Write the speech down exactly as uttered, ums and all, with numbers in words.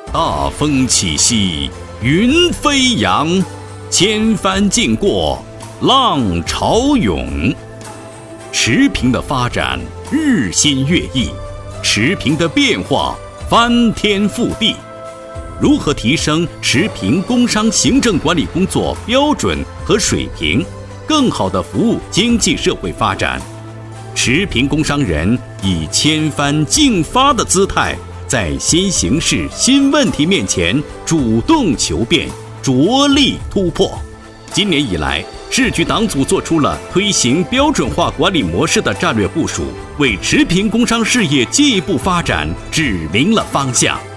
大风起兮云飞扬，千帆竞过浪潮涌。持平的发展日新月异，持平的变化翻天覆地。如何提升持平工商行政管理工作标准和水平，更好地服务经济社会发展？持平工商人以千帆竞发的姿态，在新形势、新问题面前主动求变，着力突破。今年以来，市局党组做出了推行标准化管理模式的战略部署，为持平工商事业进一步发展指明了方向。